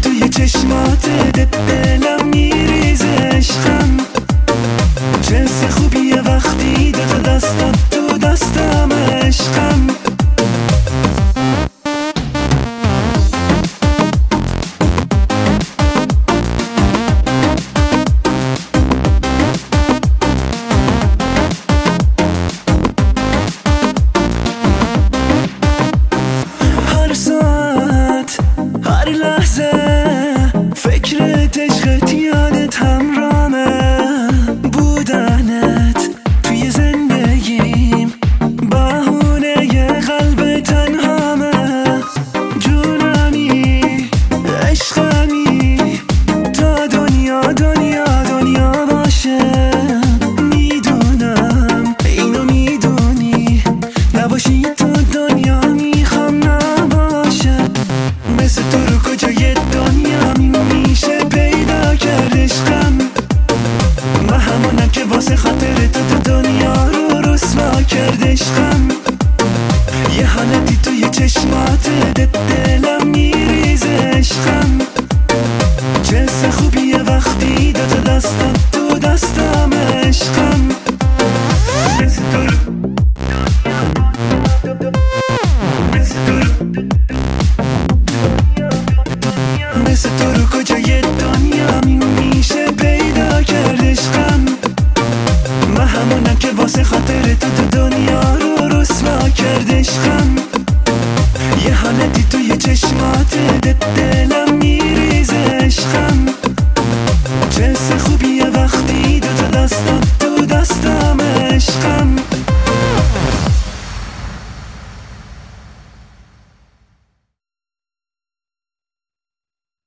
توی چشماتت دلم میریزه عشقم. چه حس خوبیه وقتی دوتا دستات تو دستم عشقم. هر ساعت هر لحظه فکرت عشقت یادت همرامه. بودنت توی زندگیم بهونه ی قلب تنهامه. جونمی عشقمی تا دنیا دنیا دنیا باشه. میدونم اینو میدونی نباشی تو دنیا میخوام نباشه. مثل تو رو کجای دنیا میشه پیدا کرد عشقم. من همونم که واسه خاطر تو دنیا رو رسوا کرد عشقم. یه حالتی توی چشماتت دلم میریزه عشقم. چه حس خوبیه وقتی دوتا دستات تو دستم عشقم. مثل تو رو مثل تو رو کجای دنیا میشه پیدا کرد عشقم. من همونم که واسه خاطر تو